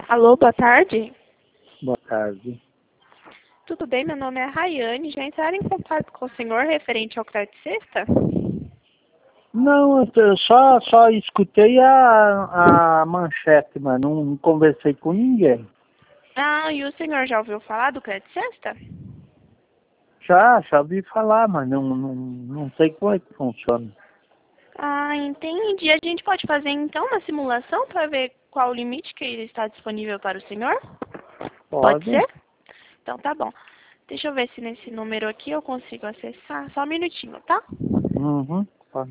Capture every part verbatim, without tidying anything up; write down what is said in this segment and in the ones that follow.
Alô, boa tarde. Boa tarde. Tudo bem? Meu nome é Rayane. Já entraram em contato com o senhor referente ao crédito sexta? Não, eu só, só escutei a, a manchete, mas não, não conversei com ninguém. Ah, e o senhor já ouviu falar do crédito sexta? Já, já ouvi falar, mas não, não, não sei como é que funciona. Ah, entendi. A gente pode fazer então uma simulação para ver qual o limite que está disponível para o senhor? Pode Pode? ser? Então tá bom. Deixa eu ver se nesse número aqui eu consigo acessar. Só um minutinho, tá? Uhum, pode.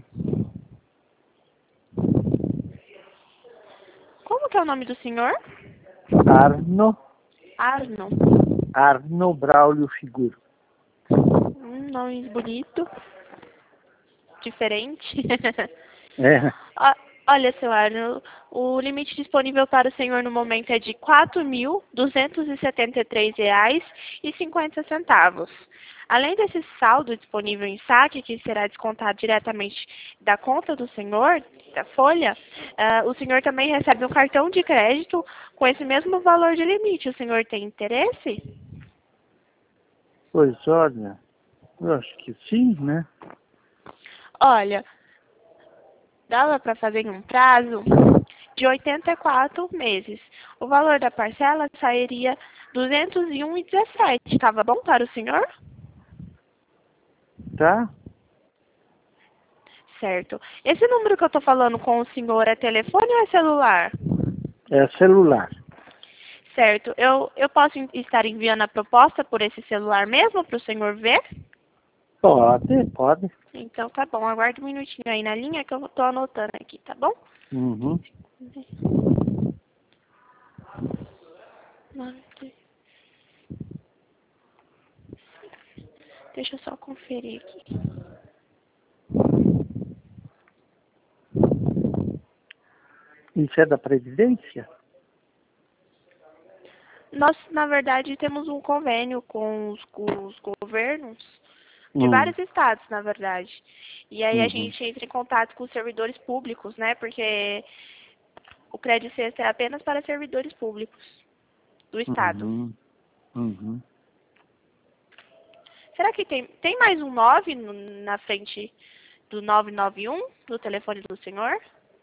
Como que é o nome do senhor? Arno, Arno. Arno Braulio Figuro. Um nome bonito. Diferente. É, Ó, Olha, seu Arno, o limite disponível para o senhor no momento é de quatro mil duzentos e setenta e três reais e cinquenta centavos. Além desse saldo disponível em saque, que será descontado diretamente da conta do senhor, da folha, ah, o senhor também recebe um cartão de crédito com esse mesmo valor de limite. O senhor tem interesse? pois olha, eu acho que sim, né? Olha, dava para fazer em um prazo de oitenta e quatro meses. O valor da parcela sairia duzentos e um vírgula dezessete. Estava bom para o senhor? Tá? Certo. Esse número que eu estou falando com o senhor é telefone ou é celular? É celular. Certo. Eu, eu posso en- estar enviando a proposta por esse celular mesmo para o senhor ver? Pode, pode. Então tá bom. Aguarde um minutinho aí na linha que eu estou anotando aqui, tá bom? Uhum. Deixa eu só conferir aqui. Isso é da Previdência? Nós, na verdade, temos um convênio com os, com os governos de Hum. vários estados, na verdade. E aí a Uhum. gente entra em contato com os servidores públicos, né? Porque o crédito sexta é apenas para servidores públicos do estado. Uhum. Uhum. Será que tem, tem mais um nove no- na frente do nove nove um, do telefone do senhor?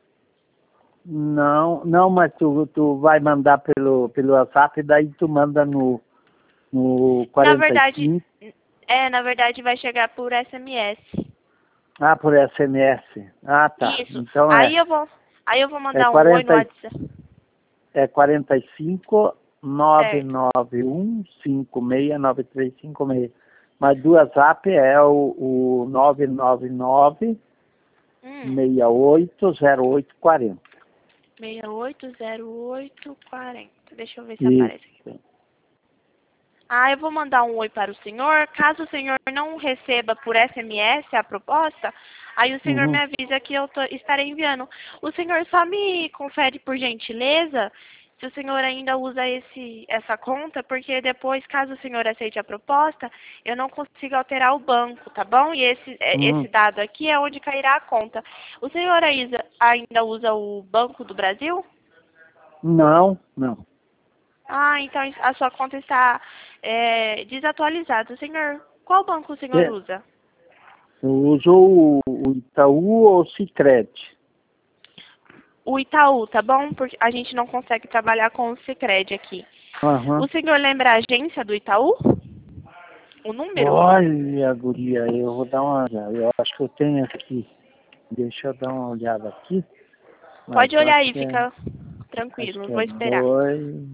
Não, não, mas tu, tu vai mandar pelo, pelo WhatsApp, daí tu manda no, no Na quarenta e verdade, cinco. é, na verdade vai chegar por S M S. Ah, por S M S. Ah, tá. Isso. Então Aí é, eu vou, aí eu vou é mandar um oi no quarenta, e- WhatsApp. é quarenta e cinco, nove Certo. nove um, cinco seis nove três cinco seis. Mas do WhatsApp é o, o nove nove nove, Hum. seis oito zero oito quatro zero. seis oito zero oito quatro zero. Deixa eu ver se aparece aqui. Isso. Ah, eu vou mandar um oi para o senhor. Caso o senhor não receba por S M S a proposta, aí o senhor me Uhum. avisa que eu tô- estarei enviando. O senhor só me confere, por gentileza, se o senhor ainda usa esse, essa conta, porque depois, caso o senhor aceite a proposta, eu não consigo alterar o banco, tá bom? E esse, é- esse Uhum. dado aqui é onde cairá a conta. O senhor ainda ainda usa o Banco do Brasil? Não, não. Ah, então a sua conta está é, desatualizada. Senhor, qual banco o senhor É, usa? eu uso o, o Itaú ou o Sicredi. O Itaú, tá bom? Porque a gente não consegue trabalhar com o Sicredi aqui. Aham. O senhor lembra a agência do Itaú? O número? Olha, guria, eu vou dar uma olhada. Eu acho que eu tenho aqui. Deixa eu dar uma olhada aqui. Mas Pode eu olhar acho aí, que é, fica acho tranquilo, que vou é esperar. dois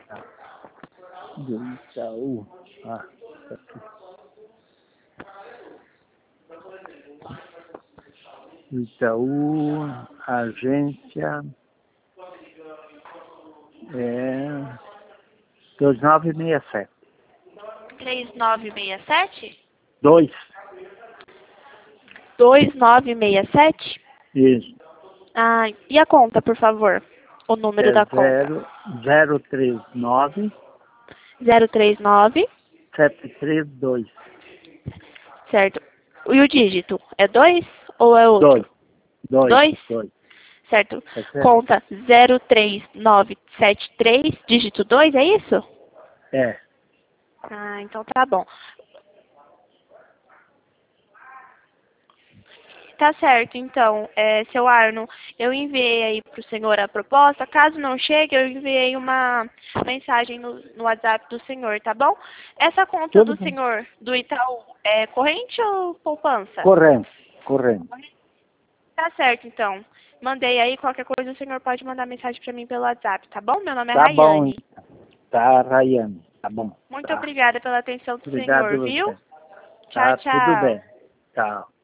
do Itaú. Ah, isso aqui. Itaú, agência é dois nove seis sete. três nove seis sete? Dois. dois nove seis sete? Isso. Ah, e a conta, por favor? O número É da conta. zero zero três nove zero três nove, sete três dois. certo. E o dígito? É dois ou é outro? Dois. Dois. Dois? Dois. certo? Tá certo. Conta zero três nove sete três, dígito dois, é isso? É. Ah, então tá bom. Tá certo, então, é, seu Arno, eu enviei aí para o senhor a proposta. Caso não chegue, eu enviei uma mensagem no, no WhatsApp do senhor, tá bom? Essa conta Tudo do bem. senhor, do Itaú, é corrente ou poupança? Corrente, corrente. Tá certo, então. Mandei aí, qualquer coisa o senhor pode mandar mensagem para mim pelo WhatsApp, tá bom? Meu nome é Tá bom, Rayane. então. Tá, Rayane. Tá bom. Muito Tá. obrigada pela atenção do Obrigado senhor, a viu? você. Tchau, Tá tudo tchau. bem. Tchau.